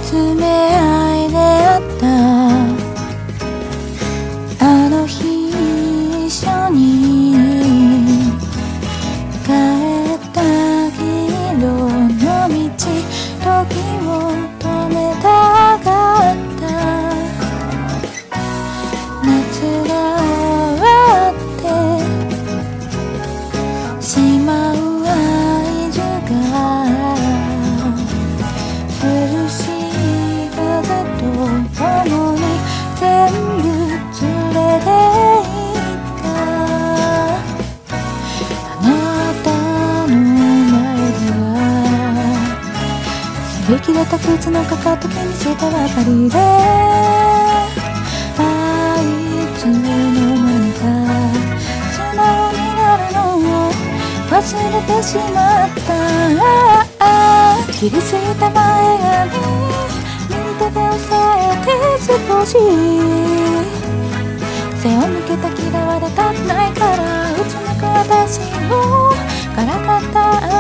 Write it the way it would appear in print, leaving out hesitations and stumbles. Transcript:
詰め合いであったあの日一緒に帰った黄色の道時を止めたかった夏が終わってしまう愛情が苦しい風と共に全部連れて行ったあなたの前では擦り切れた靴のかかと気にしたばかりでいつの間にか素直になるのを忘れてしまった切りすぎた前髪右手で押さえて少し背を向けた嫌われたくないからうつむく私をからかった